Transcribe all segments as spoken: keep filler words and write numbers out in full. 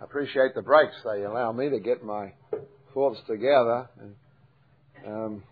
appreciate the breaks. They allow me to get my thoughts together. And, um,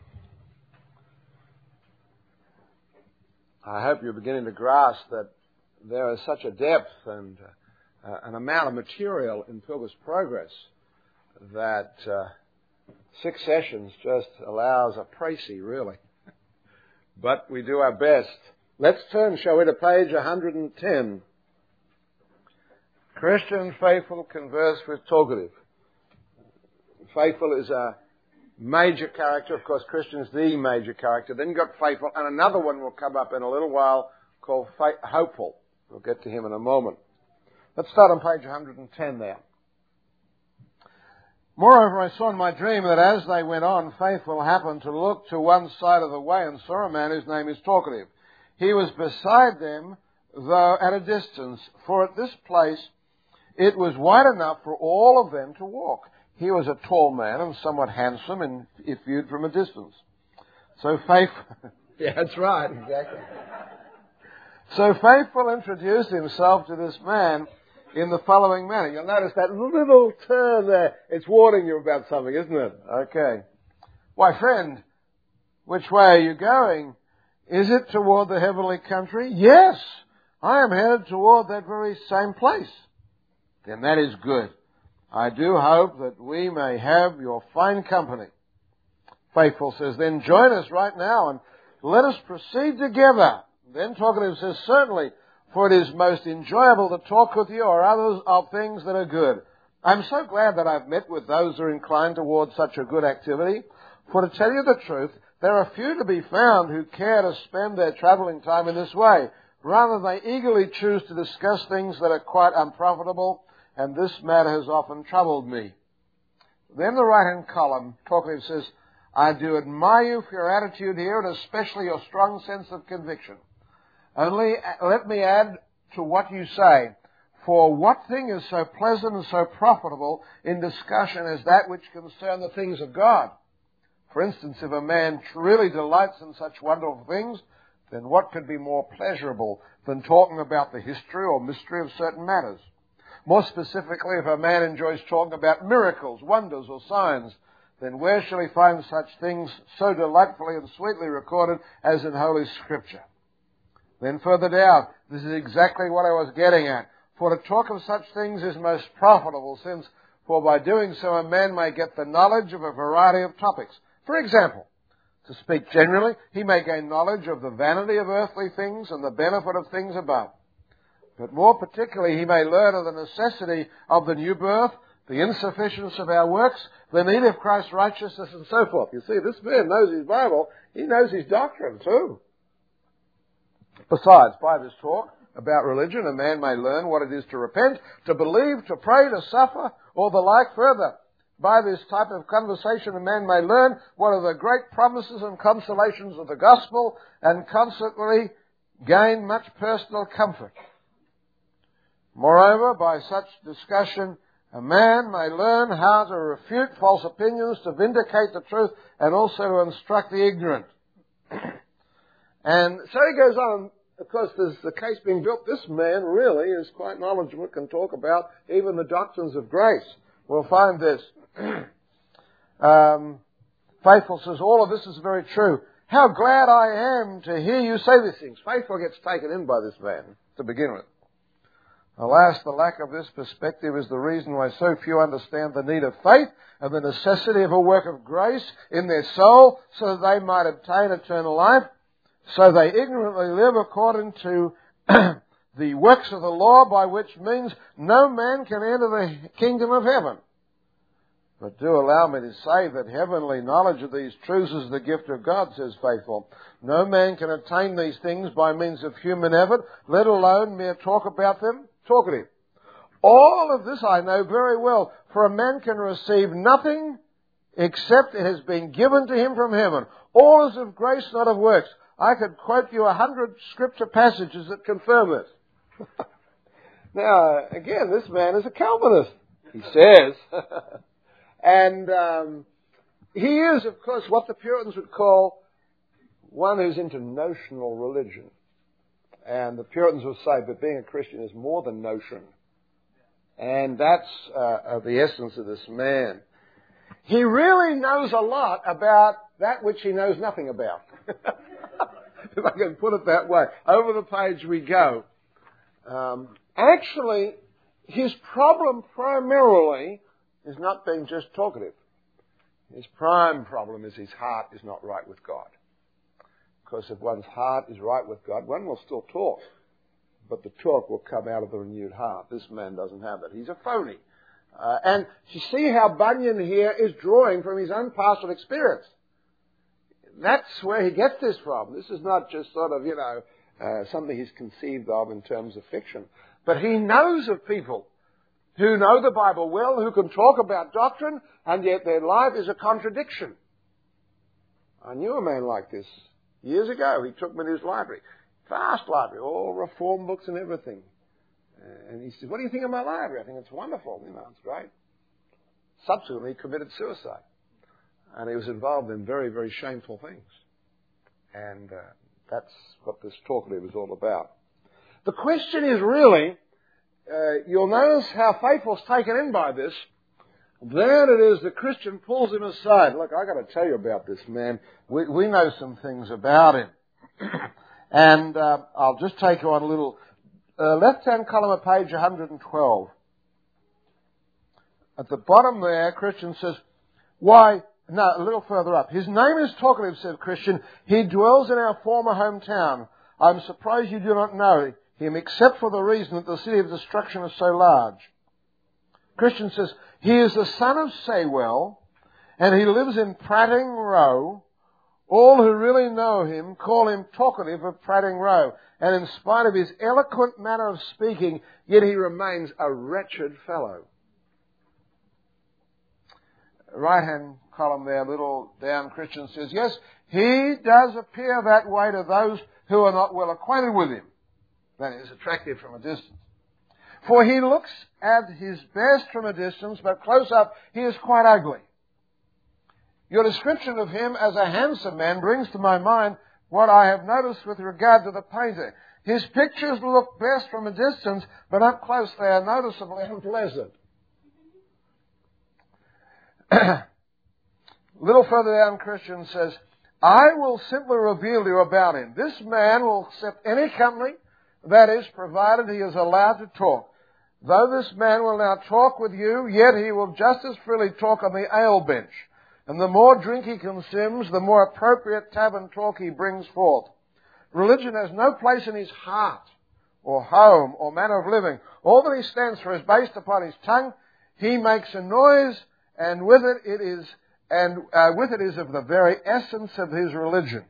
I hope you're beginning to grasp that there is such a depth and uh, an amount of material in Pilgrim's Progress that uh, six sessions just allows a précis, really. But we do our best. Let's turn, shall we, to page one hundred ten. Christian, faithful, converse with talkative. Faithful is a major character. Of course, Christian is the major character. Then you've got faithful, and another one will come up in a little while called faith, hopeful. We'll get to him in a moment. Let's start on page one hundred ten there. Moreover, I saw in my dream that as they went on, faithful happened to look to one side of the way and saw a man whose name is Talkative. He was beside them, though at a distance, for at this place it was wide enough for all of them to walk. He was a tall man and somewhat handsome, in, if viewed from a distance. So faithful... yeah, that's right, exactly. So faithful introduced himself to this man in the following manner. You'll notice that little turn there. It's warning you about something, isn't it? Okay. Why, friend, which way are you going? Is it toward the heavenly country? Yes, I am headed toward that very same place. Then that is good. I do hope that we may have your fine company. Faithful says, then join us right now and let us proceed together. Then Talkative says, certainly, for it is most enjoyable to talk with you or others of things that are good. I'm so glad that I've met with those who are inclined towards such a good activity. For to tell you the truth, there are few to be found who care to spend their travelling time in this way. Rather, they eagerly choose to discuss things that are quite unprofitable, and this matter has often troubled me. Then the right-hand column, Talkative says, I do admire you for your attitude here, and especially your strong sense of conviction. Only let me add to what you say. For what thing is so pleasant and so profitable in discussion as that which concern the things of God? For instance, if a man really delights in such wonderful things, then what could be more pleasurable than talking about the history or mystery of certain matters? More specifically, if a man enjoys talking about miracles, wonders, or signs, then where shall he find such things so delightfully and sweetly recorded as in Holy Scripture? Then further down, this is exactly what I was getting at. For to talk of such things is most profitable, since, for by doing so a man may get the knowledge of a variety of topics. For example, to speak generally, he may gain knowledge of the vanity of earthly things and the benefit of things above. But more particularly, he may learn of the necessity of the new birth, the insufficiency of our works, the need of Christ's righteousness, and so forth. You see, this man knows his Bible. He knows his doctrine too. Besides, by this talk about religion, a man may learn what it is to repent, to believe, to pray, to suffer, or the like further. By this type of conversation, a man may learn what are the great promises and consolations of the gospel, and consequently gain much personal comfort. Moreover, by such discussion, a man may learn how to refute false opinions, to vindicate the truth, and also to instruct the ignorant. And so he goes on. Of course, there's the case being built. This man really is quite knowledgeable, can talk about even the doctrines of grace. We'll find this. um, Faithful says, all of this is very true. How glad I am to hear you say these things. Faithful gets taken in by this man to begin with. Alas, the lack of this perspective is the reason why so few understand the need of faith and the necessity of a work of grace in their soul so that they might obtain eternal life. So they ignorantly live according to the works of the law, by which means no man can enter the kingdom of heaven. But do allow me to say that heavenly knowledge of these truths is the gift of God, says Faithful. No man can attain these things by means of human effort, let alone mere talk about them. Talkative. All of this I know very well, for a man can receive nothing except it has been given to him from heaven. All is of grace, not of works. I could quote you a hundred scripture passages that confirm this. Now, again, this man is a Calvinist, he says. and um, he is, of course, what the Puritans would call one who's into notional religion. And the Puritans would say, but being a Christian is more than notion. And that's uh, the essence of this man. He really knows a lot about that which he knows nothing about. If I can put it that way. Over the page we go. Um, actually, his problem primarily is not being just talkative. His prime problem is his heart is not right with God. Because if one's heart is right with God, one will still talk. But the talk will come out of the renewed heart. This man doesn't have it. He's a phony. Uh, and you see how Bunyan here is drawing from his own pastoral experience. That's where he gets this from. This is not just sort of, you know, uh, something he's conceived of in terms of fiction. But he knows of people who know the Bible well, who can talk about doctrine, and yet their life is a contradiction. I knew a man like this years ago. He took me to his library. Vast library, all reform books and everything. Uh, and he said, "What do you think of my library?" I think it's wonderful. You know, it's great. Subsequently, he committed suicide. And he was involved in very, very shameful things. And uh, that's what this talkative is all about. The question is really, uh, you'll notice how Faithful's taken in by this. Then it is the Christian pulls him aside. Look, I've got to tell you about this man. We, we know some things about him. And uh, I'll just take you on a little uh, left-hand column of page one hundred twelve. At the bottom there, Christian says, why... No, a little further up. His name is talkative, said Christian. He dwells in our former hometown. I'm surprised you do not know him, except for the reason that the city of destruction is so large. Christian says, he is the son of Saywell, and he lives in Pratting Row. All who really know him call him talkative of Pratting Row. And in spite of his eloquent manner of speaking, yet he remains a wretched fellow. Right-hand column there, little down, Christian says, yes, he does appear that way to those who are not well acquainted with him. That is, attractive from a distance. For he looks at his best from a distance, but close up he is quite ugly. Your description of him as a handsome man brings to my mind what I have noticed with regard to the painter. His pictures look best from a distance, but up close they are noticeably unpleasant. A little further down, Christian says, I will simply reveal to you about him. This man will accept any company, that is, provided he is allowed to talk. Though this man will now talk with you, yet he will just as freely talk on the ale bench. And the more drink he consumes, the more appropriate tavern talk he brings forth. Religion has no place in his heart, or home, or manner of living. All that he stands for is based upon his tongue. He makes a noise, and with it it is, and uh, with it is of the very essence of his religion.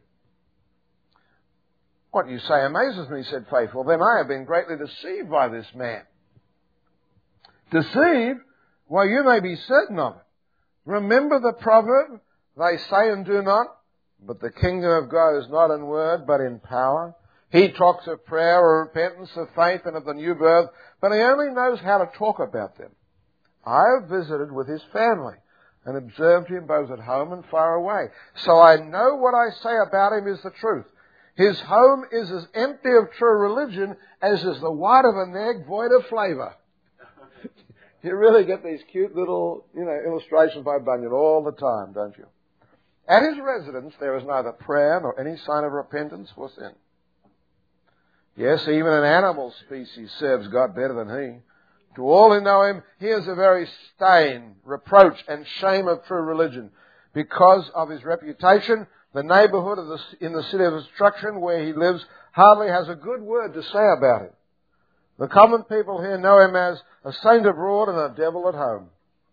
What you say amazes me, said Faithful. Then I have been greatly deceived by this man. Deceived? Well, you may be certain of it. Remember the proverb, they say and do not, but the kingdom of God is not in word, but in power. He talks of prayer, or repentance, of faith, and of the new birth, but he only knows how to talk about them. I have visited with his family and observed him both at home and far away. So I know what I say about him is the truth. His home is as empty of true religion as is the white of an egg void of flavour. You really get these cute little, you know, illustrations by Bunyan all the time, don't you? At his residence there is neither prayer nor any sign of repentance for sin. Yes, even an animal species serves God better than he. To all who know him, he is a very stain, reproach, and shame of true religion. Because of his reputation, the neighbourhood of the, in the city of destruction where he lives hardly has a good word to say about him. The common people here know him as a saint abroad and a devil at home.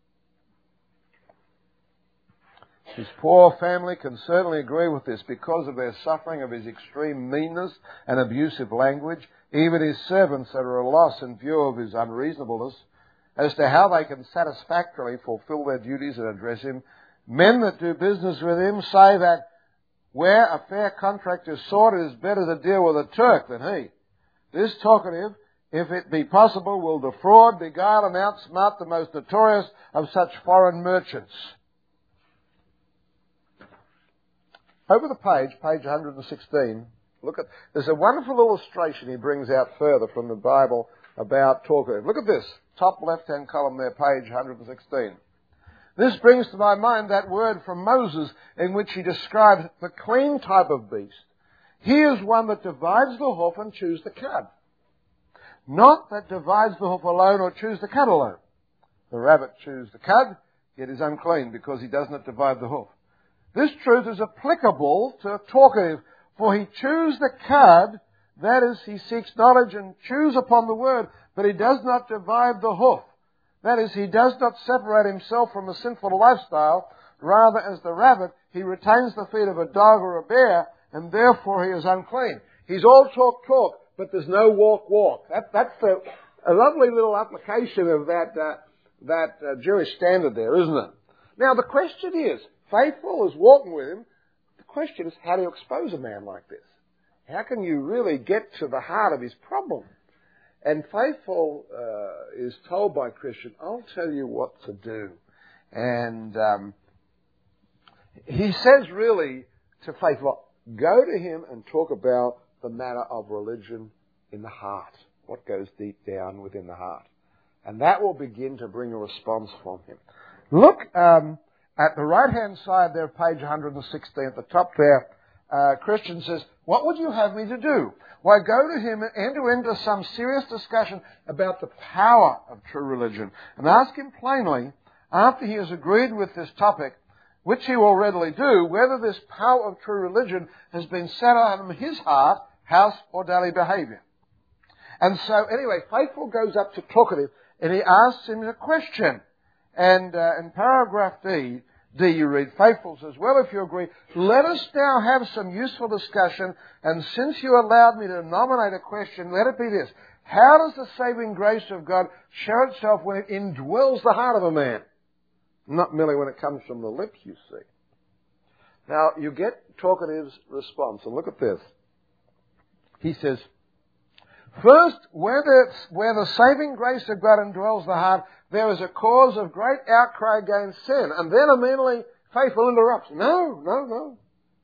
His poor family can certainly agree with this because of their suffering of his extreme meanness and abusive language. Even his servants are at a loss in view of his unreasonableness as to how they can satisfactorily fulfill their duties and address him. Men that do business with him say that where a fair contract is sought, it is better to deal with a Turk than he. This talkative, if it be possible, will defraud, beguile, and outsmart the most notorious of such foreign merchants. Over the page, page one hundred sixteen, look at, there's a wonderful illustration he brings out further from the Bible about talkative. Look at this. top left-hand column there, page one hundred sixteen. This brings to my mind that word from Moses in which he describes the clean type of beast. He is one that divides the hoof and chews the cud. Not that divides the hoof alone or chews the cud alone. The rabbit chews the cud, yet is unclean because he does not divide the hoof. This truth is applicable to a talkative, for he chews the cud, that is, he seeks knowledge and chews upon the word, but he does not divide the hoof. That is, he does not separate himself from a sinful lifestyle. Rather, as the rabbit, he retains the feet of a dog or a bear, and therefore he is unclean. He's all talk, talk, but there's no walk, walk. That, that's a, a lovely little application of that, uh, that uh, Jewish standard there, isn't it? Now, the question is, Faithful is walking with him. The question is, how do you expose a man like this? How can you really get to the heart of his problem? And Faithful uh, is told by Christian, I'll tell you what to do. And um, he says really to Faithful, go to him and talk about the matter of religion in the heart, what goes deep down within the heart. And that will begin to bring a response from him. Look um, at the right-hand side there, page one hundred sixteen, at the top there. Uh, Christian says, what would you have me to do? Why, go to him and enter into some serious discussion about the power of true religion and ask him plainly, after he has agreed with this topic, which he will readily do, whether this power of true religion has been set on his heart, house, or daily behaviour. And so, anyway, Faithful goes up to Talkative and he asks him a question. And uh, in paragraph D, D you read, Faithful says, well, if you agree, let us now have some useful discussion, and since you allowed me to nominate a question, let it be this. How does the saving grace of God show itself when it indwells the heart of a man? Not merely when it comes from the lips, you see. Now, you get Talkative's response, and look at this. He says, first, where the, where the saving grace of God indwells the heart, there is a cause of great outcry against sin. And then immediately Faithful interrupts. No, no, no.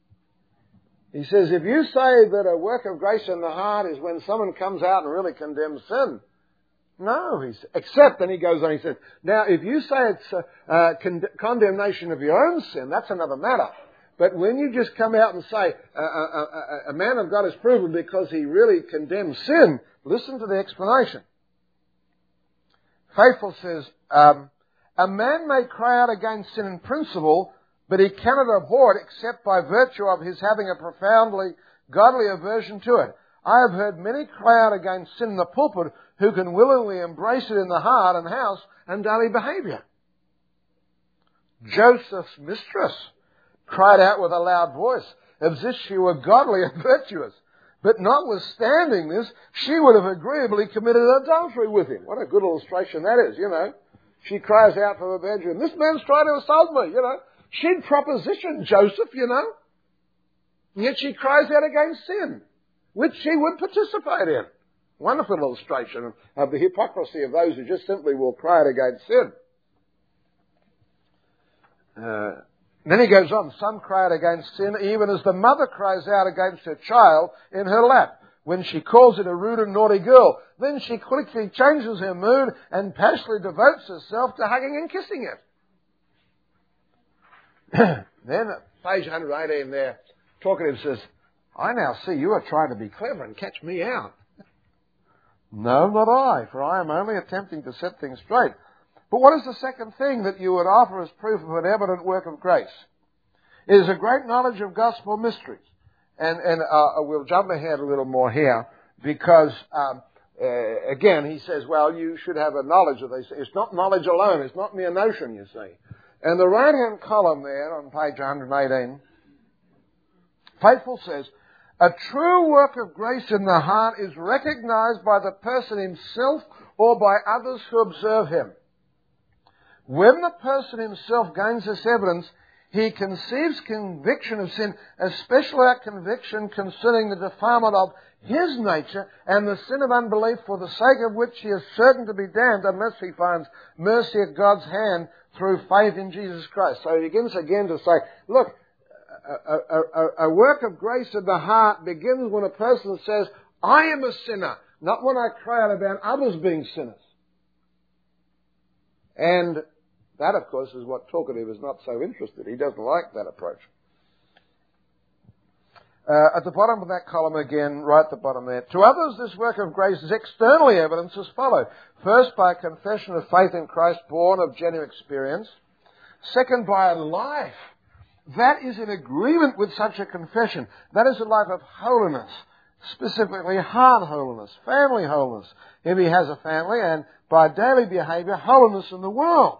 He says, if you say that a work of grace in the heart is when someone comes out and really condemns sin, no, he says, except, then he goes on, he says, now if you say it's a, a con- condemnation of your own sin, that's another matter. But when you just come out and say, a, a, a, a man of God is proven because he really condemns sin, listen to the explanation. Faithful says, um, a man may cry out against sin in principle, but he cannot abhor it except by virtue of his having a profoundly godly aversion to it. I have heard many cry out against sin in the pulpit who can willingly embrace it in the heart and house and daily behaviour. Joseph's mistress cried out with a loud voice, as if she were godly and virtuous. But notwithstanding this, she would have agreeably committed adultery with him. What a good illustration that is, you know. She cries out from her bedroom, this man's trying to assault me, you know. She'd propositioned Joseph, you know. Yet she cries out against sin, which she would participate in. Wonderful illustration of the hypocrisy of those who just simply will cry out against sin. Uh, then he goes on, some cry out against sin even as the mother cries out against her child in her lap when she calls it a rude and naughty girl. Then she quickly changes her mood and passionately devotes herself to hugging and kissing it. Then at page one hundred eighteen there, Talkative says, I now see you are trying to be clever and catch me out. No, not I, for I am only attempting to set things straight. But what is the second thing that you would offer as proof of an evident work of grace? It is a great knowledge of gospel mysteries. And, and uh, we'll jump ahead a little more here because, um, uh, again, he says, well, you should have a knowledge of these. It's not knowledge alone. It's not mere notion, you see. And the right-hand column there on page one hundred eighteen, Faithful says, a true work of grace in the heart is recognized by the person himself or by others who observe him. When the person himself gains this evidence, he conceives conviction of sin, especially that conviction concerning the defilement of his nature and the sin of unbelief, for the sake of which he is certain to be damned unless he finds mercy at God's hand through faith in Jesus Christ. So he begins again to say, look, a, a, a, a work of grace in the heart begins when a person says, I am a sinner, not when I cry out about others being sinners. And that, of course, is what Talkative is not so interested. He doesn't like that approach. Uh, at the bottom of that column again, right at the bottom there. To others, this work of grace is externally evidenced as follows. First, by confession of faith in Christ, born of genuine experience. Second, by a life that is in agreement with such a confession. That is a life of holiness, specifically heart holiness, family holiness, if he has a family, and by daily behaviour, holiness in the world.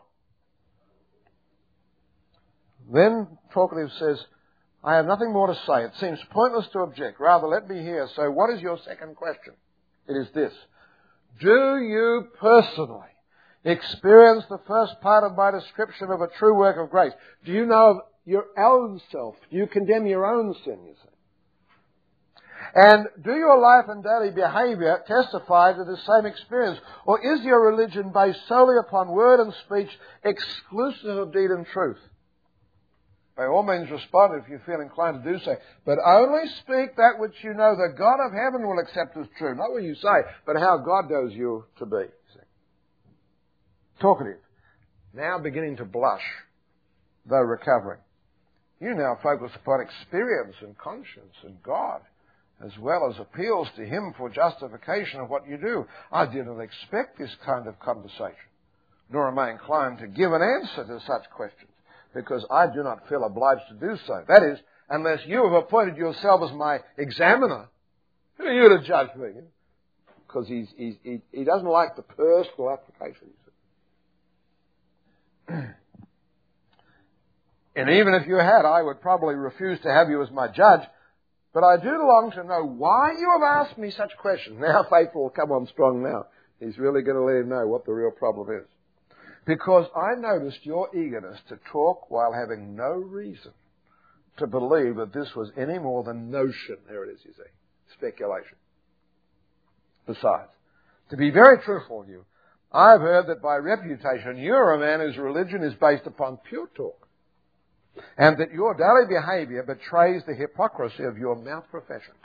Then Talkative says, I have nothing more to say. It seems pointless to object. Rather, let me hear. So what is your second question? It is this. Do you personally experience the first part of my description of a true work of grace? Do you know of your own self? Do you condemn your own sin, you see? And do your life and daily behaviour testify to the same experience? Or is your religion based solely upon word and speech, exclusive of deed and truth? By all means respond if you feel inclined to do so. But only speak that which you know the God of heaven will accept as true. Not what you say, but how God knows you to be. Talkative. Now beginning to blush, though recovering. You now focus upon experience and conscience and God, as well as appeals to Him for justification of what you do. I did not expect this kind of conversation, nor am I inclined to give an answer to such questions, because I do not feel obliged to do so. That is, unless you have appointed yourself as my examiner, who are you to judge me? Because he's, he's, he, he doesn't like the personal application. And even if you had, I would probably refuse to have you as my judge. But I do long to know why you have asked me such questions. Now Faithful will come on strong now. He's really going to let him know what the real problem is. Because I noticed your eagerness to talk while having no reason to believe that this was any more than notion. There it is, you see. Speculation. Besides, to be very truthful with you, I have heard that by reputation you are a man whose religion is based upon pure talk, and that your daily behaviour betrays the hypocrisy of your mouth profession.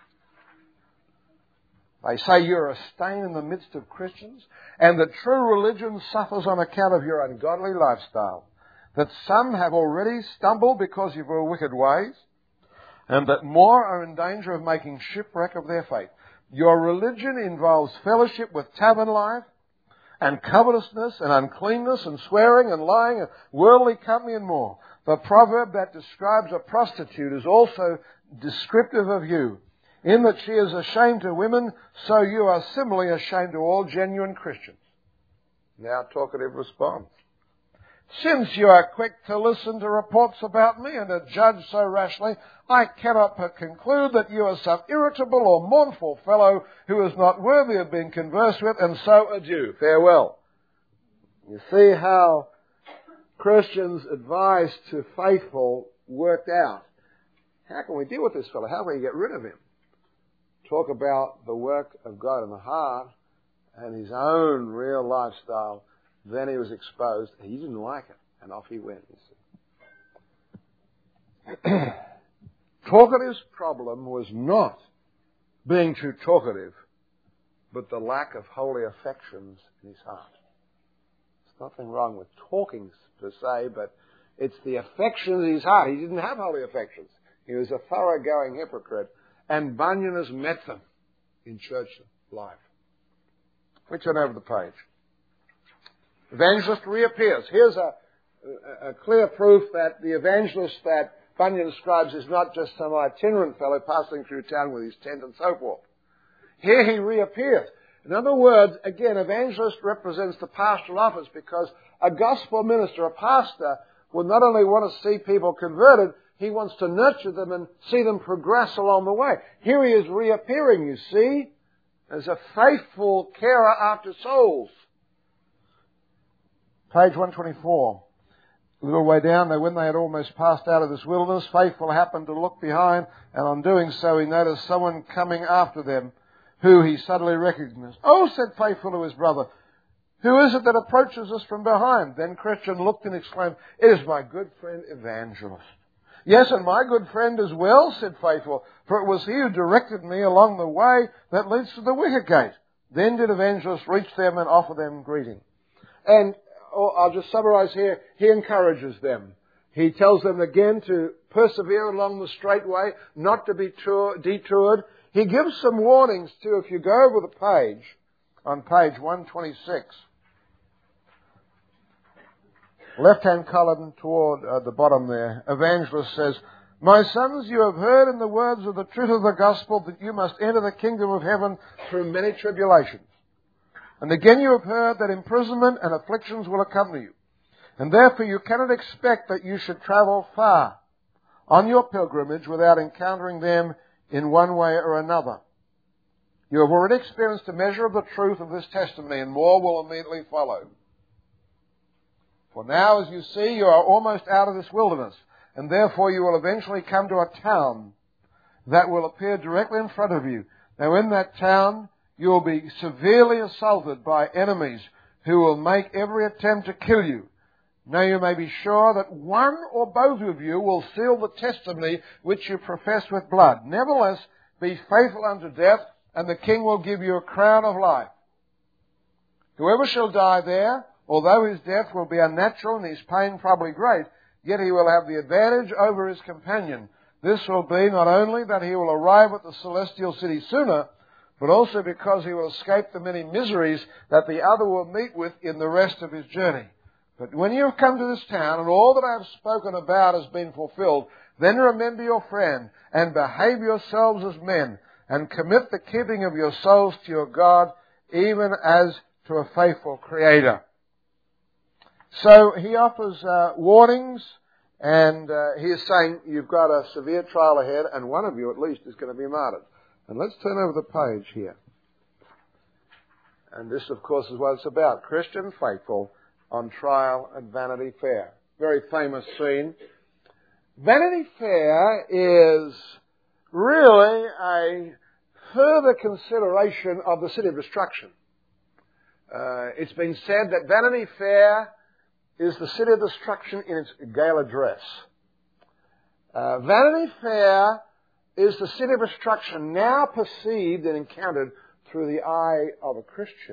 They say you're a stain in the midst of Christians, and that true religion suffers on account of your ungodly lifestyle, that some have already stumbled because of your wicked ways, and that more are in danger of making shipwreck of their faith. Your religion involves fellowship with tavern life, and covetousness, and uncleanness, and swearing, and lying, and worldly company, and more. The proverb that describes a prostitute is also descriptive of you. In that she is ashamed to women, so you are similarly ashamed to all genuine Christians. Now Talkative responds. Since you are quick to listen to reports about me and to judge so rashly, I cannot but conclude that you are some irritable or mournful fellow who is not worthy of being conversed with, and so adieu. Farewell. You see how Christians' advice to Faithful worked out. How can we deal with this fellow? How can we get rid of him? Talk about the work of God in the heart and his own real lifestyle. Then he was exposed. He didn't like it, and off he went. You see. Talkative's problem was not being too talkative, but the lack of holy affections in his heart. There's nothing wrong with talking per se, but it's the affections in his heart. He didn't have holy affections. He was a thoroughgoing hypocrite, and Bunyan has met them in church life. We turn over the page. Evangelist reappears. Here's a, a, a clear proof that the evangelist that Bunyan describes is not just some itinerant fellow passing through town with his tent and so forth. Here he reappears. In other words, again, evangelist represents the pastoral office, because a gospel minister, a pastor, will not only want to see people converted, he wants to nurture them and see them progress along the way. Here he is reappearing, you see, as a faithful carer after souls. Page one twenty-four. A little way down, though, when they had almost passed out of this wilderness, Faithful happened to look behind, and on doing so he noticed someone coming after them, who he suddenly recognized. "Oh," said Faithful to his brother, "who is it that approaches us from behind?" Then Christian looked and exclaimed, "It is my good friend Evangelist." "Yes, and my good friend as well," said Faithful, "for it was he who directed me along the way that leads to the wicket gate." Then did Evangelist reach them and offer them greeting. And or I'll just summarize here, he encourages them. He tells them again to persevere along the straight way, not to be tour, detoured. He gives some warnings too. If you go over the page, on page one twenty-six, left-hand column toward uh, the bottom there, Evangelist says, "My sons, you have heard in the words of the truth of the gospel that you must enter the kingdom of heaven through many tribulations. And again you have heard that imprisonment and afflictions will accompany you. And therefore you cannot expect that you should travel far on your pilgrimage without encountering them in one way or another. You have already experienced a measure of the truth of this testimony, and more will immediately follow. For now, as you see, you are almost out of this wilderness, and therefore you will eventually come to a town that will appear directly in front of you. Now in that town, you will be severely assaulted by enemies who will make every attempt to kill you. Now you may be sure that one or both of you will seal the testimony which you profess with blood. Nevertheless, be faithful unto death, and the king will give you a crown of life. Whoever shall die there, although his death will be unnatural and his pain probably great, yet he will have the advantage over his companion. This will be not only that he will arrive at the celestial city sooner, but also because he will escape the many miseries that the other will meet with in the rest of his journey. But when you have come to this town, and all that I have spoken about has been fulfilled, then remember your friend, and behave yourselves as men, and commit the keeping of your souls to your God, even as to a faithful Creator." So he offers uh, warnings, and uh, he is saying you've got a severe trial ahead, and one of you at least is going to be martyred. And let's turn over the page here. And this, of course, is what it's about. Christian faithful on trial at Vanity Fair. Very famous scene. Vanity Fair is really a further consideration of the city of destruction. Uh, it's been said that Vanity Fair is the city of destruction in its gala dress. Uh, Vanity Fair is the city of destruction now perceived and encountered through the eye of a Christian.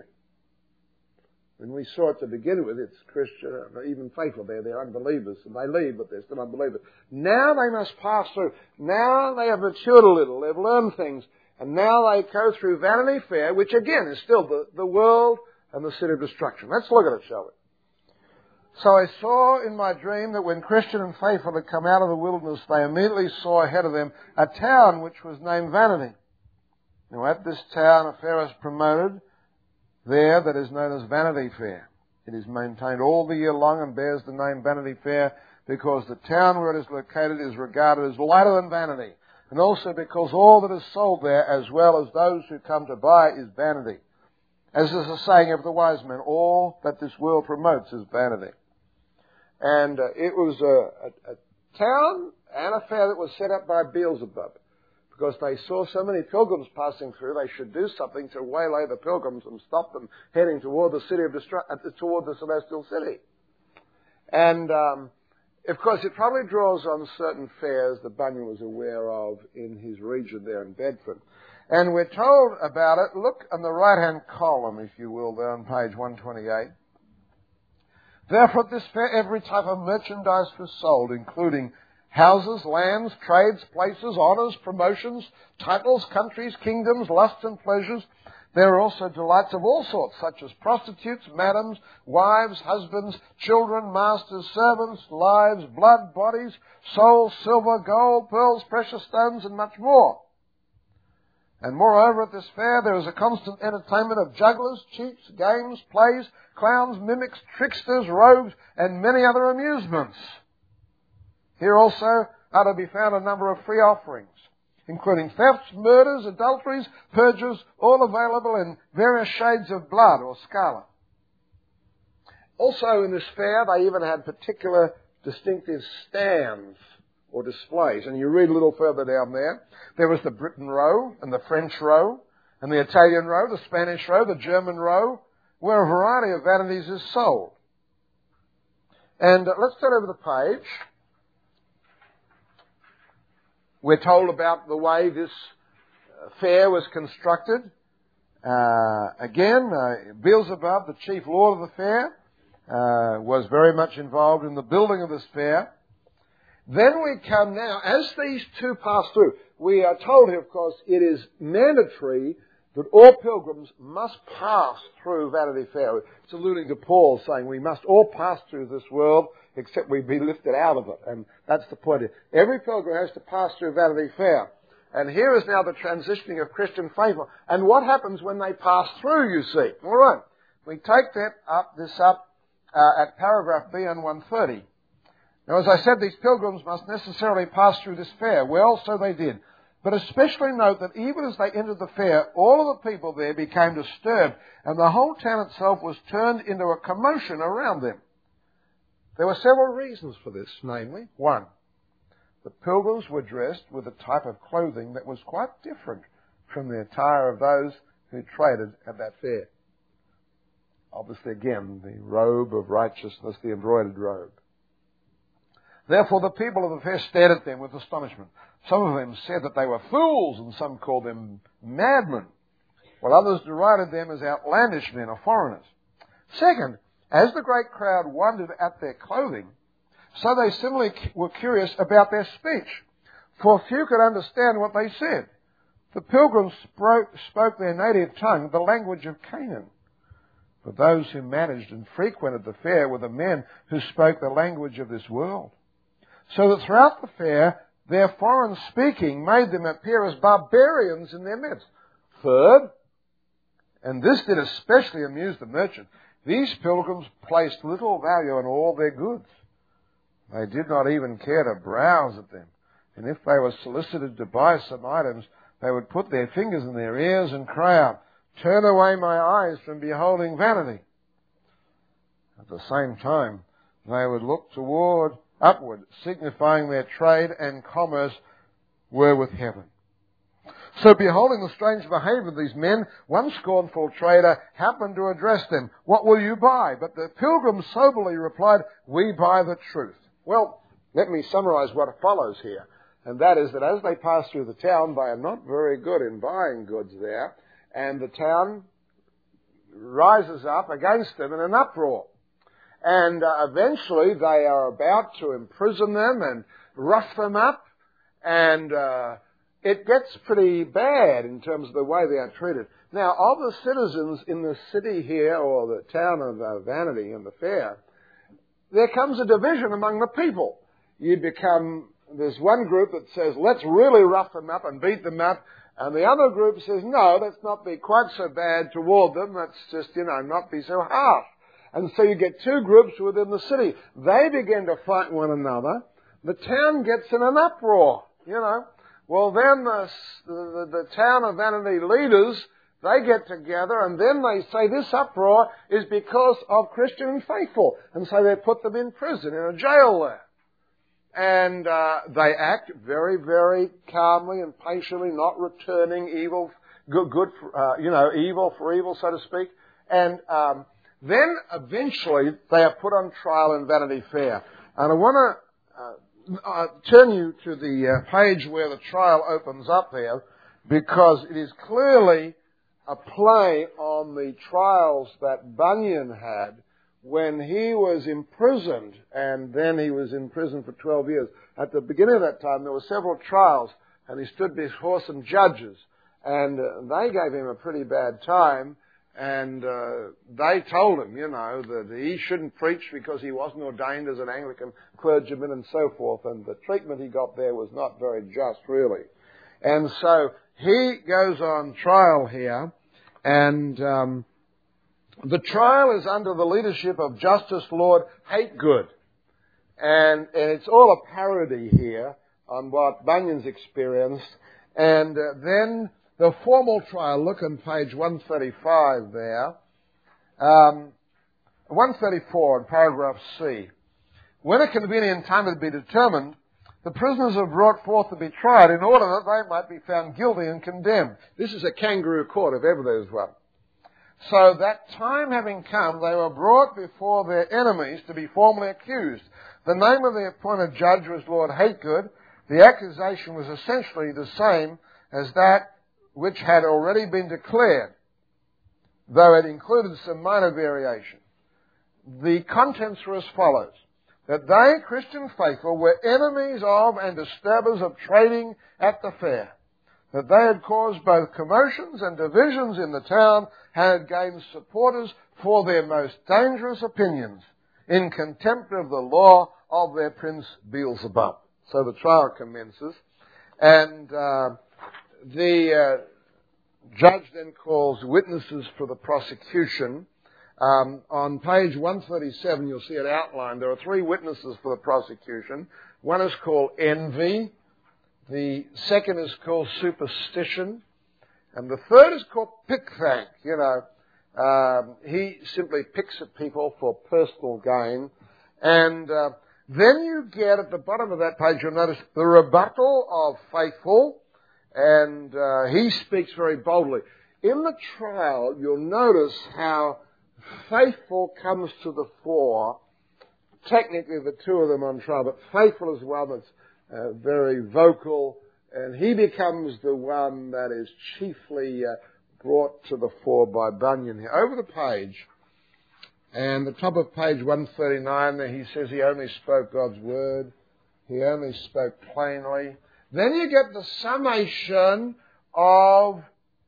When we saw it to begin with, it's Christian, even faithful. They're, they're unbelievers, and they leave, but they're still unbelievers. Now they must pass through. Now they have matured a little. They've learned things. And now they go through Vanity Fair, which again is still the, the world and the city of destruction. Let's look at it, shall we? "So I saw in my dream that when Christian and faithful had come out of the wilderness, they immediately saw ahead of them a town which was named Vanity. Now at this town a fair is promoted there that is known as Vanity Fair. It is maintained all the year long and bears the name Vanity Fair because the town where it is located is regarded as lighter than vanity, and also because all that is sold there, as well as those who come to buy, is vanity. As is the saying of the wise men, all that this world promotes is vanity." And uh, it was a, a, a town and a fair that was set up by Beelzebub, because they saw so many pilgrims passing through, they should do something to waylay the pilgrims and stop them heading toward the city of destru- toward the celestial city. And um, of course, it probably draws on certain fairs that Bunyan was aware of in his region there in Bedford. And we're told about it. Look on the right-hand column, if you will, there on page one twenty-eight. "Therefore at this fair every type of merchandise was sold, including houses, lands, trades, places, honours, promotions, titles, countries, kingdoms, lusts and pleasures. There are also delights of all sorts, such as prostitutes, madams, wives, husbands, children, masters, servants, lives, blood, bodies, souls, silver, gold, pearls, precious stones, and much more. And moreover, at this fair there is a constant entertainment of jugglers, cheats, games, plays, clowns, mimics, tricksters, rogues, and many other amusements. Here also are to be found a number of free offerings, including thefts, murders, adulteries, perjures, all available in various shades of blood or scarlet. Also in this fair, they even had particular distinctive stands or displays. And you read a little further down there, there was the Britain row and the French row and the Italian row, the Spanish row, the German row, where a variety of vanities is sold. And uh, let's turn over the page. We're told about the way this fair was constructed. Uh, again, uh, Beelzebub, the chief lord of the fair, uh, uh, was very much involved in the building of this fair. Then we come now, as these two pass through, we are told here, of course, it is mandatory that all pilgrims must pass through Vanity Fair. It's alluding to Paul saying we must all pass through this world except we be lifted out of it. And that's the point here. Every pilgrim has to pass through Vanity Fair. And here is now the transitioning of Christian faithful. And what happens when they pass through, you see? All right. We take that up, this up uh, at paragraph B on one thirty. Now, as I said, these pilgrims must necessarily pass through this fair. Well, so they did. But especially note that even as they entered the fair, all of the people there became disturbed, and the whole town itself was turned into a commotion around them. There were several reasons for this, namely, one, the pilgrims were dressed with a type of clothing that was quite different from the attire of those who traded at that fair. Obviously, again, the robe of righteousness, the embroidered robe. Therefore, the people of the fair stared at them with astonishment. Some of them said that they were fools, and some called them madmen, while others derided them as outlandish men or foreigners. Second, as the great crowd wondered at their clothing, so they similarly were curious about their speech, for few could understand what they said. The pilgrims spoke their native tongue, the language of Canaan. But those who managed and frequented the fair were the men who spoke the language of this world. So that throughout the fair, their foreign speaking made them appear as barbarians in their midst. Third, and this did especially amuse the merchant, these pilgrims placed little value on all their goods. They did not even care to browse at them. And if they were solicited to buy some items, they would put their fingers in their ears and cry out, "Turn away my eyes from beholding vanity." At the same time, they would look toward upward, signifying their trade and commerce were with heaven. So beholding the strange behaviour of these men, one scornful trader happened to address them, "What will you buy?" But the pilgrims soberly replied, "We buy the truth." Well, let me summarise what follows here. And that is that as they pass through the town, they are not very good in buying goods there. And the town rises up against them in an uproar. And uh, eventually they are about to imprison them and rough them up. And uh, it gets pretty bad in terms of the way they are treated. Now, of the citizens in the city here, or the town of uh, Vanity and the fair, there comes a division among the people. You become, there's one group that says, let's really rough them up and beat them up. And the other group says, no, let's not be quite so bad toward them. Let's just, you know, not be so harsh. And so you get two groups within the city. They begin to fight one another. The town gets in an uproar, you know. Well, then the, the, the town of Vanity leaders, they get together and then they say this uproar is because of Christian and faithful. And so they put them in prison, in a jail there. And uh, they act very, very calmly and patiently, not returning evil, good, good for, uh, you know, evil for evil, so to speak. And um, then eventually they are put on trial in Vanity Fair. And I want to uh, uh, turn you to the uh, page where the trial opens up there, because it is clearly a play on the trials that Bunyan had when he was imprisoned, and then he was in prison for twelve years. At the beginning of that time, there were several trials, and he stood before some judges, and uh, they gave him a pretty bad time, and uh, they told him, you know, that he shouldn't preach because he wasn't ordained as an Anglican clergyman and so forth, and the treatment he got there was not very just, really. And so he goes on trial here, and Um, the trial is under the leadership of Justice Lord Hategood. And, and it's all a parody here on what Bunyan's experienced. And uh, then the formal trial, look on page one thirty-five there. Um, one thirty-four in paragraph C. When a convenient time had been determined, the prisoners are brought forth to be tried in order that they might be found guilty and condemned. This is a kangaroo court, if ever there is one. So that time having come, they were brought before their enemies to be formally accused. The name of the appointed judge was Lord Hategood. The accusation was essentially the same as that which had already been declared, though it included some minor variation. the contents were as follows. That they, Christian faithful, were enemies of and disturbers of trading at the fair. That they had caused both commotions and divisions in the town, had gained supporters for their most dangerous opinions, in contempt of the law of their prince Beelzebub. So the trial commences, and uh, the uh, judge then calls witnesses for the prosecution. Um, on page one thirty-seven, you'll see it outlined. There are three witnesses for the prosecution. One is called envy. The second is called superstition. And the third is called pick-thank. You know, um, he simply picks at people for personal gain. And uh, then you get, at the bottom of that page, you'll notice the rebuttal of faithful. And uh, he speaks very boldly. In the trial, you'll notice how faithful comes to the fore. Technically, the two of them on trial, but faithful is one that's uh, very vocal, and he becomes the one that is chiefly uh, brought to the fore by Bunyan here. Over the page, and the top of page one thirty-nine, there he says he only spoke God's word. He only spoke plainly. Then you get the summation of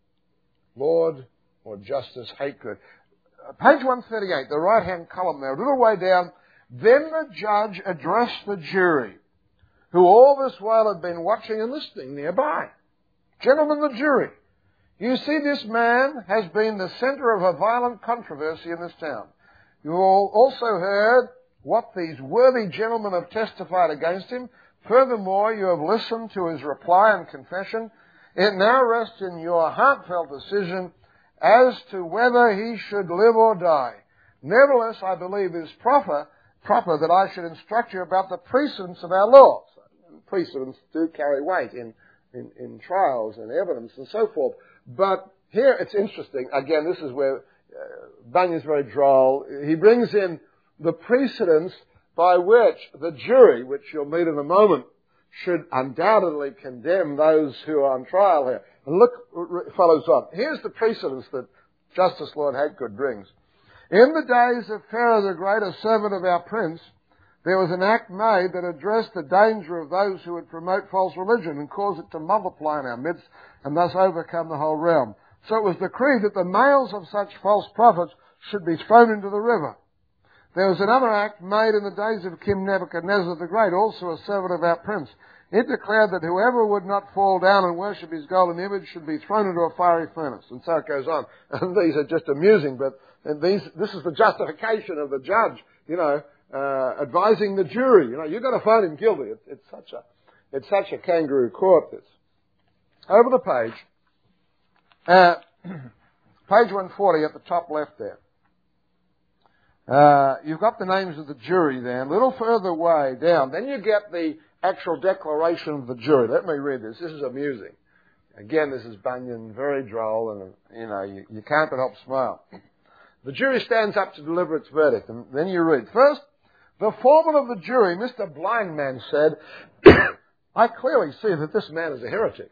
Lord or Justice Hakegood. Page one thirty-eight, the right-hand column there, a little way down. Then the judge addressed the jury, who all this while had been watching and listening nearby. Gentlemen, the jury, you see this man has been the centre of a violent controversy in this town. You all also heard what these worthy gentlemen have testified against him. Furthermore, you have listened to his reply and confession. It now rests in your heartfelt decision as to whether he should live or die. Nevertheless, I believe it is proper, proper that I should instruct you about the precedents of our laws. Precedents do carry weight in, in, in trials and evidence and so forth. But here it's interesting. Again, this is where uh, Bunyan's very droll. He brings in the precedents by which the jury, which you'll meet in a moment, should undoubtedly condemn those who are on trial here. And look, it follows on. Here's the precedence that Justice Lord Hakegood brings. In the days of Pharaoh the Great, a servant of our prince, there was an act made that addressed the danger of those who would promote false religion and cause it to multiply in our midst and thus overcome the whole realm. So it was decreed that the males of such false prophets should be thrown into the river. There was another act made in the days of King Nebuchadnezzar the Great, also a servant of our prince. It declared that whoever would not fall down and worship his golden image should be thrown into a fiery furnace. And so it goes on. And these are just amusing, but these, this is the justification of the judge, you know, uh, advising the jury. You know, you've got to find him guilty. It, it's such a, it's such a kangaroo court, this. Over the page, uh, page one forty at the top left there. Uh, you've got the names of the jury there. A little further way down, then you get the actual declaration of the jury. Let me read this. This is amusing. Again, this is Bunyan, very droll, and, you know, you, you can't but help smile. The jury stands up to deliver its verdict, and then you read. First, the foreman of the jury, Mister Blindman, said, I clearly see that this man is a heretic.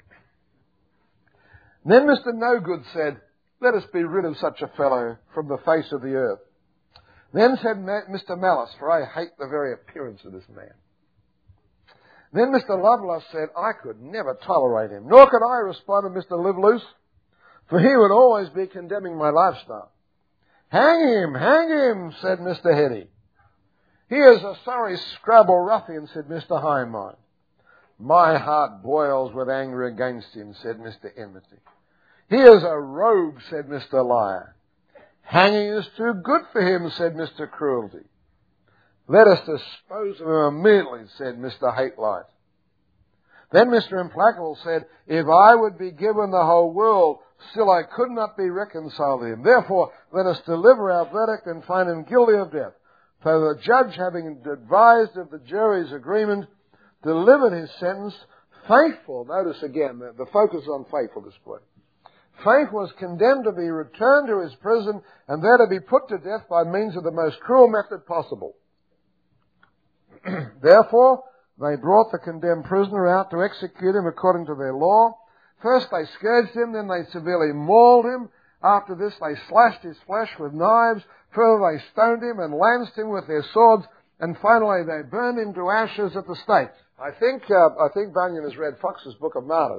Then Mister No-Good said, let us be rid of such a fellow from the face of the earth. Then said Mister Malice, for I hate the very appearance of this man. Then Mister Lovelace said, I could never tolerate him, nor could I, responded Mister Live-Loose, for he would always be condemning my lifestyle. Hang him, hang him, said Mister Heady. He is a sorry scrub or ruffian, said Mister High-Mind. My heart boils with anger against him, said Mister Enmity. He is a rogue, said Mister Liar. Hanging is too good for him, said Mister Cruelty. Let us dispose of him immediately, said Mister Hate-Light. Then Mister Implacable said, if I would be given the whole world, still I could not be reconciled to him. Therefore, let us deliver our verdict and find him guilty of death. So the judge, having advised of the jury's agreement, delivered his sentence. Faithful, notice again, the, the focus is on faithful this point. Faith was condemned to be returned to his prison and there to be put to death by means of the most cruel method possible. Therefore, they brought the condemned prisoner out to execute him according to their law. First they scourged him, then they severely mauled him, After this, they slashed his flesh with knives. Further, they stoned him and lanced him with their swords. And finally, they burned him to ashes at the stake. I think, uh, I think Bunyan has read Fox's Book of Martyrs.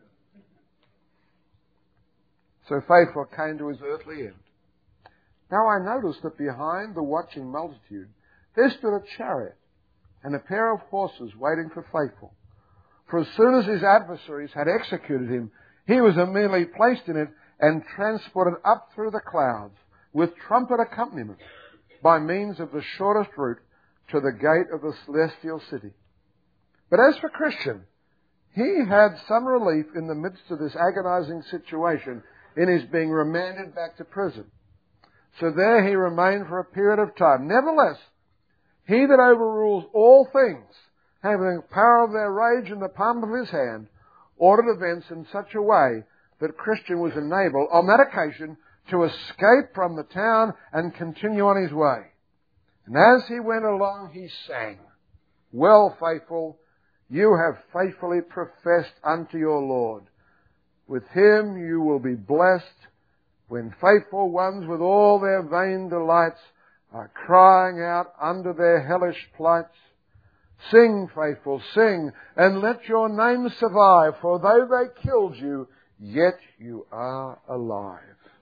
So faithful came to his earthly end. Now I noticed that behind the watching multitude, there stood a chariot and a pair of horses waiting for Faithful. For as soon as his adversaries had executed him, he was immediately placed in it and transported up through the clouds with trumpet accompaniment by means of the shortest route to the gate of the celestial city. But as for Christian, he had some relief in the midst of this agonizing situation in his being remanded back to prison. So there he remained for a period of time. Nevertheless, he that overrules all things, having the power of their rage in the palm of his hand, ordered events in such a way that Christian was enabled on that occasion to escape from the town and continue on his way. And as he went along, he sang, "Well, faithful, you have faithfully professed unto your Lord. With him you will be blessed when faithful ones with all their vain delights are crying out under their hellish plights. Sing, faithful, sing, and let your name survive, for though they killed you, yet you are alive."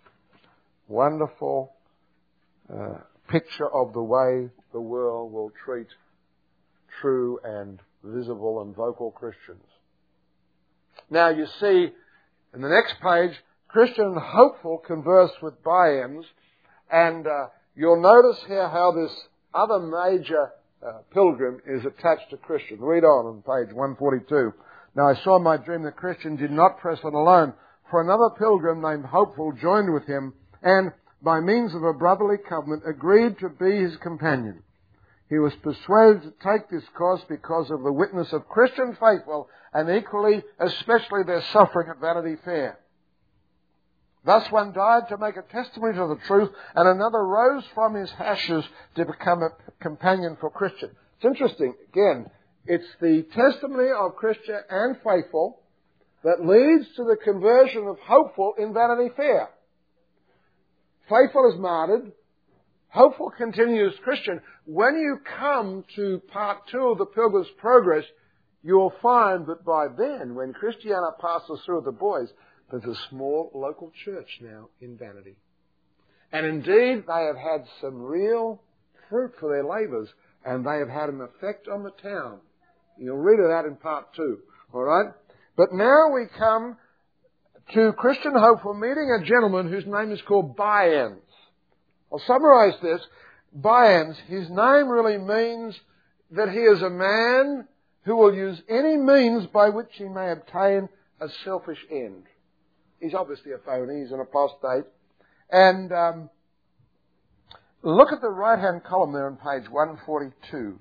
Wonderful uh, picture of the way the world will treat true and visible and vocal Christians. Now you see, in the next page, Christian and Hopeful converse with Biens, and uh, you'll notice here how this other major uh, pilgrim is attached to Christian. Read on on page one forty-two. "Now I saw in my dream that Christian did not press on alone, for another pilgrim named Hopeful joined with him, and by means of a brotherly covenant agreed to be his companion. He was persuaded to take this course because of the witness of Christian Faithful, and equally, especially their suffering at Vanity Fair. Thus one died to make a testimony to the truth, and another rose from his ashes to become a companion for Christian." It's interesting. Again, it's the testimony of Christian and Faithful that leads to the conversion of Hopeful in Vanity Fair. Faithful is martyred. Hopeful continues Christian. When you come to part two of the Pilgrim's Progress, you'll find that by then, when Christiana passes through the boys, there's a small local church now in Vanity. And indeed, they have had some real fruit for their labours, and they have had an effect on the town. You'll read of that in part two. All right? But now we come to Christian Hopeful meeting a gentleman whose name is called Biens. I'll summarise this. Biens, his name really means that he is a man who will use any means by which he may obtain a selfish end. He's obviously a phony. He's an apostate. And um, look at the right-hand column there on page one forty-two.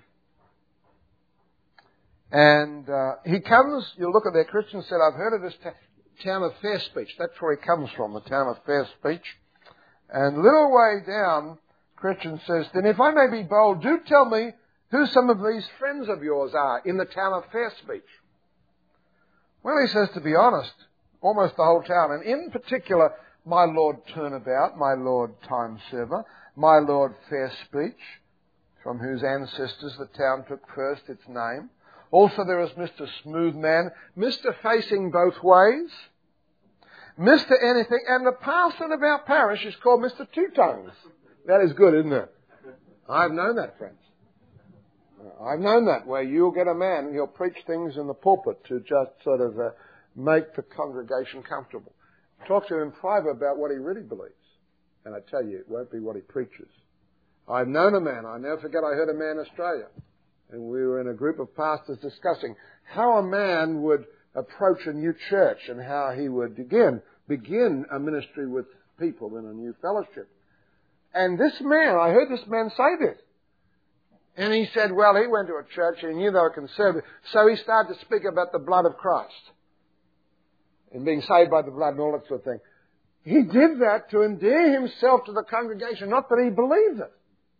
And uh, he comes, you'll look at there, Christian said, "I've heard of this t- town of Fair Speech." That's where he comes from, the town of Fair Speech. And a little way down, Christian says, "Then if I may be bold, do tell me who some of these friends of yours are in the town of Fair Speech." Well, he says, to be honest, almost the whole town, and in particular, my Lord Turnabout, my Lord Timeserver, my Lord Fair Speech, from whose ancestors the town took first its name. Also there is Mister Smoothman, Mister Facing Both Ways, Mister Anything, and the parson of our parish is called Mister Two Tongues. That is good, isn't it? I've known that, friends. I've known that, where you'll get a man and he'll preach things in the pulpit to just sort of uh, make the congregation comfortable. Talk to him in private about what he really believes. And I tell you, it won't be what he preaches. I've known a man, I never forget, I heard a man in Australia, and we were in a group of pastors discussing how a man would approach a new church and how he would, again, begin a ministry with people in a new fellowship. And this man, I heard this man say this. And he said, well, he went to a church and he knew they were conservative, so he started to speak about the blood of Christ and being saved by the blood and all that sort of thing. He did that to endear himself to the congregation, not that he believed it.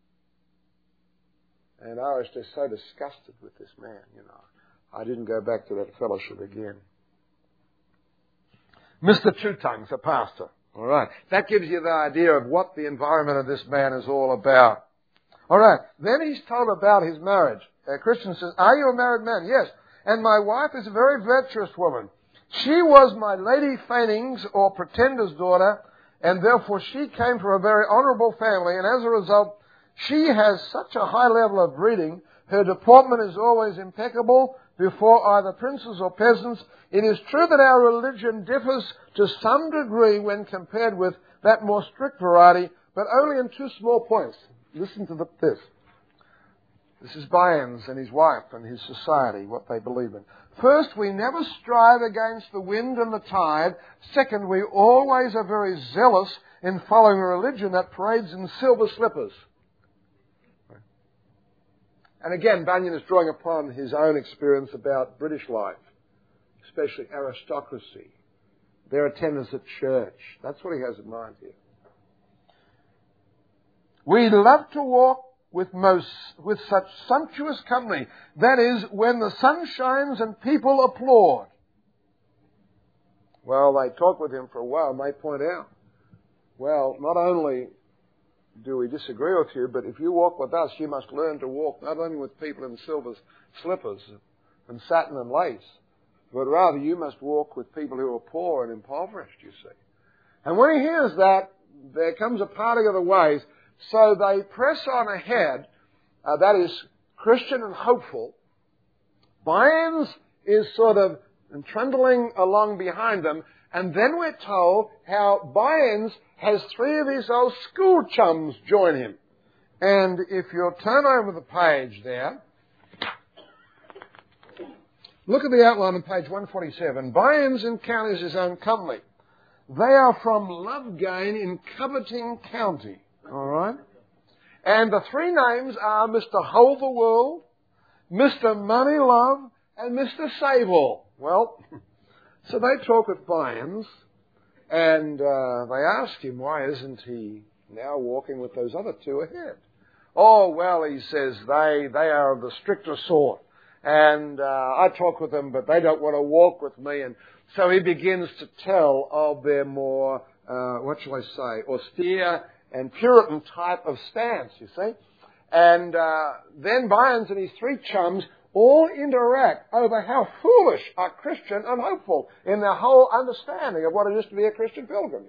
And I was just so disgusted with this man, you know. I didn't go back to that fellowship again. Mister Two Tongues, a pastor. All right. That gives you the idea of what the environment of this man is all about. All right. Then he's told about his marriage. A Christian says, "Are you a married man?" "Yes. And my wife is a very virtuous woman. She was my Lady Faning's or Pretender's daughter, and therefore she came from a very honourable family, and as a result, she has such a high level of breeding. Her deportment is always impeccable before either princes or peasants. It is true that our religion differs to some degree when compared with that more strict variety, but only in two small points." Listen to the, this. This is Bayans and his wife and his society, what they believe in. "First, we never strive against the wind and the tide. Second, we always are very zealous in following a religion that parades in silver slippers." And again, Bunyan is drawing upon his own experience about British life, especially aristocracy, their attendance at church. That's what he has in mind here. "We love to walk with most, with such sumptuous company. That is, when the sun shines and people applaud." Well, they talk with him for a while and they point out, well, not only do we disagree with you, but if you walk with us, you must learn to walk not only with people in silver slippers and satin and lace, but rather you must walk with people who are poor and impoverished, you see. And when he hears that, there comes a parting of the ways. So they press on ahead, uh, that is, Christian and hopeful. Bayans is sort of trundling along behind them, and then we're told how Bayans has three of his old school chums join him. And if you'll turn over the page there, look at the outline on page one forty-seven. Bayans encounters his own company. They are from Lovegain in Coverting County. All right? And the three names are Mister Hold the World, Mister Money Love, and Mister Save All. Well, so they talk with Bayans, and uh, they ask him, why isn't he now walking with those other two ahead? "Oh, well," he says, they, they are of the stricter sort. And uh, I talk with them, but they don't want to walk with me. And so he begins to tell of their more, uh, what shall I say, austere and Puritan type of stance, you see. And uh, then Bayans and his three chums all interact over how foolish are Christian and hopeful in their whole understanding of what it is to be a Christian pilgrim.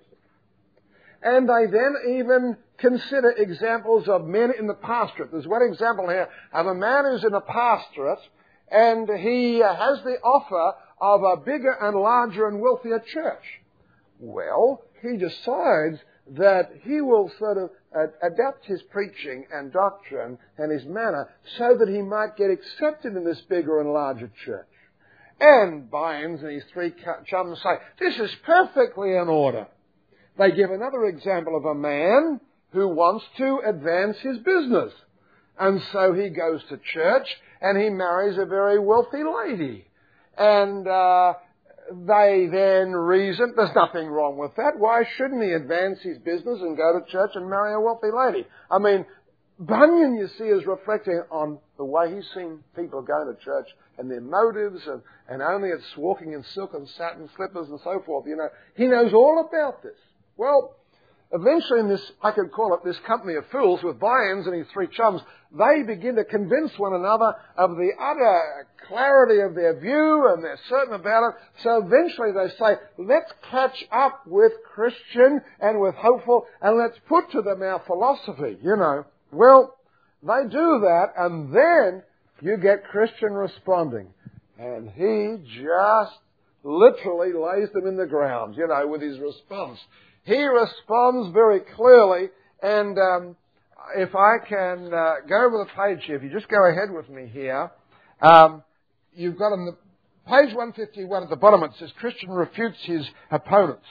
And they then even consider examples of men in the pastorate. There's one example here of a man who's in a pastorate, and he has the offer of a bigger and larger and wealthier church. Well, he decides that he will sort of uh, adapt his preaching and doctrine and his manner so that he might get accepted in this bigger and larger church. And Bayans and his three chums say, this is perfectly in order. They give another example of a man who wants to advance his business. And so he goes to church and he marries a very wealthy lady. And uh, they then reason, there's nothing wrong with that. Why shouldn't he advance his business and go to church and marry a wealthy lady? I mean, Bunyan, you see, is reflecting on the way he's seen people go to church and their motives, and, and only it's walking in silk and satin slippers and so forth. You know, he knows all about this. Well, eventually in this, I could call it this company of fools with Bayans and his three chums, they begin to convince one another of the utter clarity of their view, and they're certain about it. So eventually they say, let's catch up with Christian and with hopeful, and let's put to them our philosophy, you know. Well, they do that, and then you get Christian responding. And he just literally lays them in the ground, you know, with his response. He responds very clearly, and um, if I can uh, go over the page here, if you just go ahead with me here, um, you've got on the page one fifty-one at the bottom, it says, Christian refutes his opponents.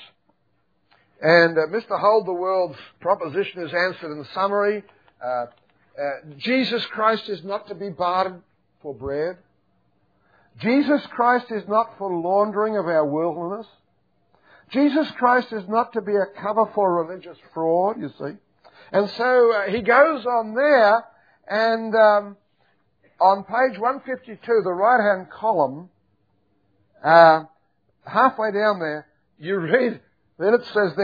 And uh, Mister Hold the World's proposition is answered in summary. Uh, uh, Jesus Christ is not to be bartered for bread. Jesus Christ is not for laundering of our worldliness. Jesus Christ is not to be a cover for religious fraud, you see. And so uh, he goes on there, and um, on page one fifty-two, the right-hand column, uh, halfway down there, you read, then it says there,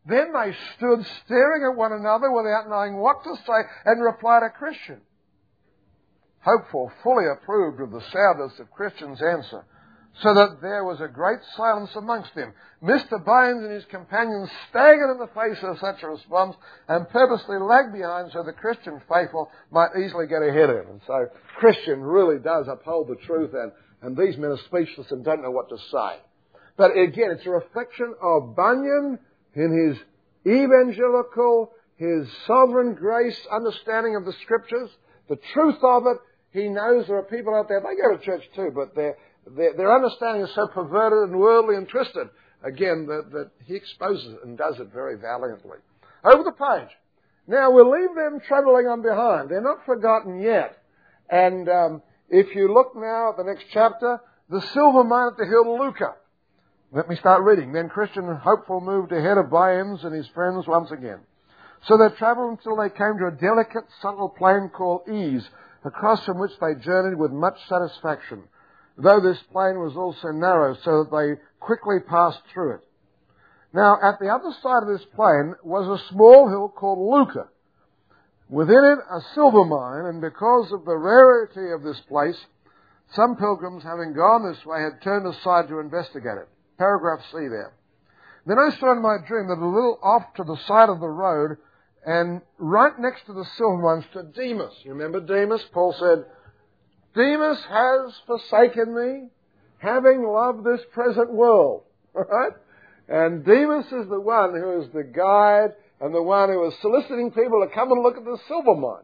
Then they stood staring at one another without knowing what to say and replied a Christian. Hopeful fully approved of the sourness of Christian's answer, so that there was a great silence amongst them. Mister Baynes and his companions staggered in the face of such a response and purposely lagged behind so the Christian faithful might easily get ahead of him. And so Christian really does uphold the truth, and, and these men are speechless and don't know what to say. But again, it's a reflection of Bunyan in his evangelical, his sovereign grace understanding of the Scriptures, the truth of it. He knows there are people out there, they go to church too, but their, their, their understanding is so perverted and worldly and twisted, again, that, that he exposes it and does it very valiantly. Over the page. Now, we'll leave them travelling on behind. They're not forgotten yet. And um, if you look now at the next chapter, the silver mine at the hill of Luca. Let me start reading. Then Christian and Hopeful moved ahead of Baynes and his friends once again. So they travelled until they came to a delicate, subtle plain called Ease, across from which they journeyed with much satisfaction, though this plain was also narrow, so that they quickly passed through it. Now, at the other side of this plain was a small hill called Luca. Within it, a silver mine, and because of the rarity of this place, some pilgrims, having gone this way, had turned aside to investigate it. Paragraph C there. Then I saw in my dream that a little off to the side of the road, and right next to the silver mine stood Demas. You remember Demas? Paul said, Demas has forsaken me, having loved this present world. Right? And Demas is the one who is the guide and the one who is soliciting people to come and look at the silver mine.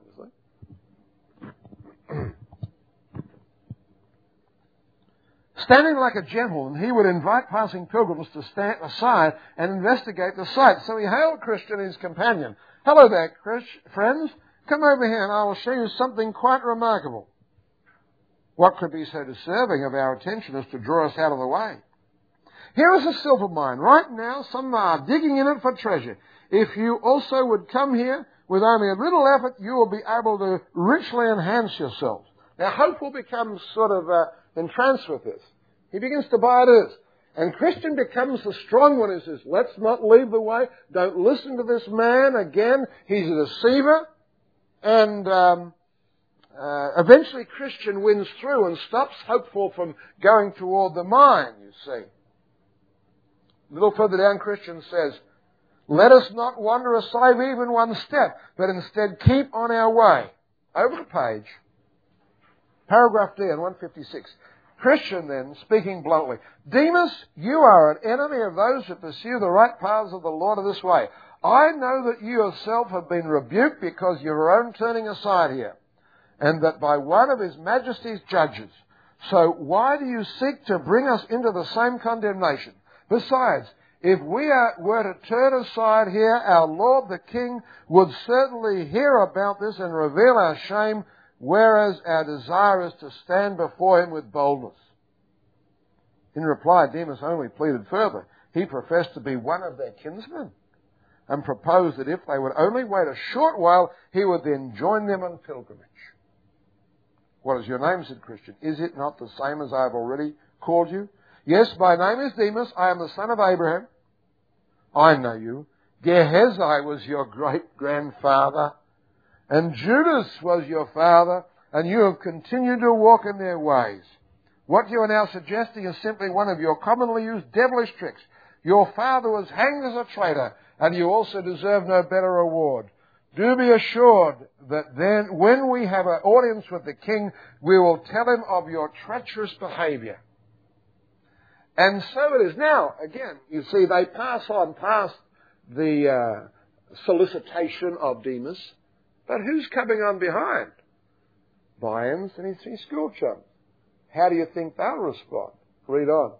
Standing like a gentleman, he would invite passing pilgrims to stand aside and investigate the site. So he hailed Christian and his companion. Hello there, Chris, friends. Come over here and I will show you something quite remarkable. What could be so deserving of our attention as to draw us out of the way? Here is a silver mine. Right now, some are digging in it for treasure. If you also would come here, with only a little effort, you will be able to richly enhance yourselves. Now, Hopeful becomes sort of uh, entranced with this. He begins to buy it as. And Christian becomes the strong one who says, let's not leave the way. Don't listen to this man. Again, he's a deceiver. And um, uh, eventually Christian wins through and stops Hopeful from going toward the mine, you see. A little further down, Christian says, let us not wander aside even one step, but instead keep on our way. Over the page. Paragraph D on one fifty-six. Christian then, speaking bluntly, Demas, you are an enemy of those who pursue the right paths of the Lord of this way. I know that you yourself have been rebuked because of your own turning aside here, and that by one of His Majesty's judges. So why do you seek to bring us into the same condemnation? Besides, if we are, were to turn aside here, our Lord the King would certainly hear about this and reveal our shame, whereas our desire is to stand before Him with boldness. In reply, Demas only pleaded further. He professed to be one of their kinsmen and proposed that if they would only wait a short while, he would then join them on pilgrimage. What is your name, said Christian? Is it not the same as I have already called you? Yes, my name is Demas. I am the son of Abraham. I know you. Gehazi was your great-grandfather, and Judas was your father, and you have continued to walk in their ways. What you are now suggesting is simply one of your commonly used devilish tricks. Your father was hanged as a traitor, and you also deserve no better reward. Do be assured that then, when we have an audience with the king, we will tell him of your treacherous behaviour. And so it is. Now, again, you see, they pass on past the uh, solicitation of Demas, but who's coming on behind? Baynes and his three school chums. How do you think they'll respond? Read on.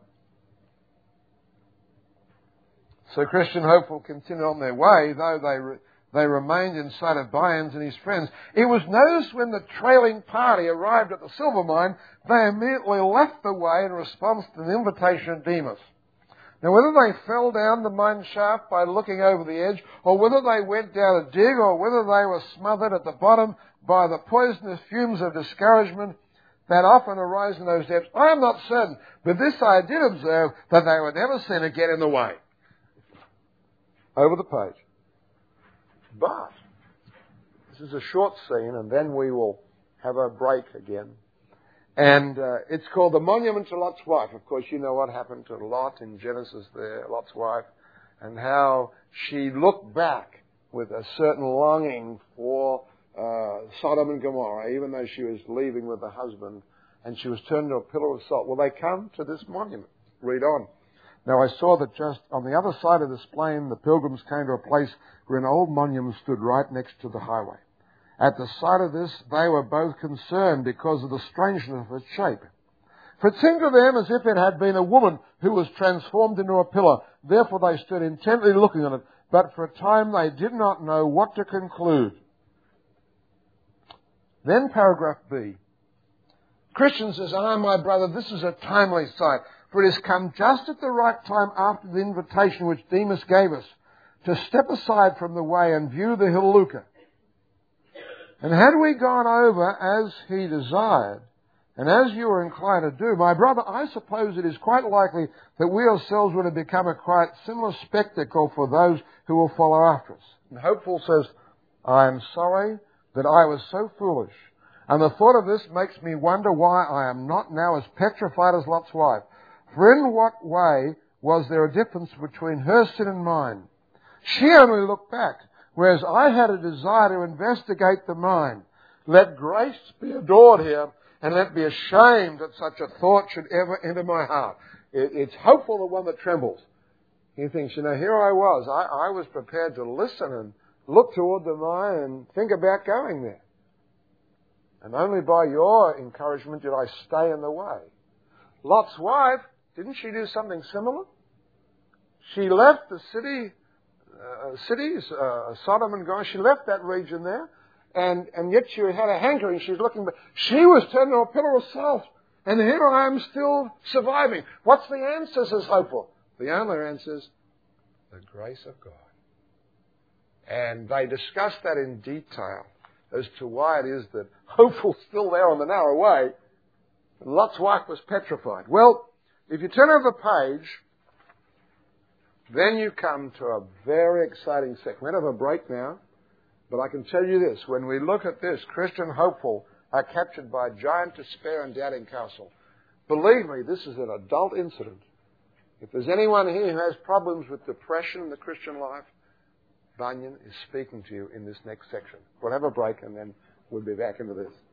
So Christian Hopeful continued on their way, though they re- they remained in sight of Baynes and his friends. It was noticed when the trailing party arrived at the silver mine, they immediately left the way in response to the invitation of Demas. Now, whether they fell down the mine shaft by looking over the edge, or whether they went down a dig, or whether they were smothered at the bottom by the poisonous fumes of discouragement that often arise in those depths, I am not certain, but this I did observe, that they were never seen again in the way. over the page. But this is a short scene, and then we will have a break again. And uh, it's called The Monument to Lot's Wife. Of course, you know what happened to Lot in Genesis there, Lot's wife, and how she looked back with a certain longing for uh, Sodom and Gomorrah, even though she was leaving with her husband, and she was turned into a pillar of salt. Well, they come to this monument. Read on. Now I saw that just on the other side of this plain, the pilgrims came to a place where an old monument stood right next to the highway. At the sight of this, they were both concerned because of the strangeness of its shape. For it seemed to them as if it had been a woman who was transformed into a pillar. Therefore they stood intently looking on it, but for a time they did not know what to conclude. Then paragraph B. Christian says, "Ah, my brother, this is a timely sight, for it has come just at the right time after the invitation which Demas gave us to step aside from the way and view the hill Luca. And had we gone over as he desired, and as you were inclined to do, my brother, I suppose it is quite likely that we ourselves would have become a quite similar spectacle for those who will follow after us." And Hopeful says, "I am sorry that I was so foolish, and the thought of this makes me wonder why I am not now as petrified as Lot's wife. For in what way was there a difference between her sin and mine? She only looked back, whereas I had a desire to investigate the mind. Let grace be adored here, and let be ashamed that such a thought should ever enter my heart." It, it's Hopeful, the one that trembles. He thinks, you know, here I was. I, I was prepared to listen and look toward the mind and think about going there. And only by your encouragement did I stay in the way. Lot's wife, didn't she do something similar? She left the city, uh, cities, uh, Sodom and Gomorrah. She left that region there, and, and yet she had a hankering. She was looking back. She was turned into a pillar of salt, and here I am still surviving. What's the answer, says Hopeful? The only answer is the grace of God. And they discuss that in detail as to why it is that Hopeful's still there on the narrow way, and Lot's wife was petrified. Well, if you turn over the page, then you come to a very exciting section. We're going to have a break now, but I can tell you this. When we look at this, Christian Hopeful are captured by giant despair and doubting castle. Believe me, this is an adult incident. If there's anyone here who has problems with depression in the Christian life, Bunyan is speaking to you in this next section. We'll have a break and then we'll be back into this.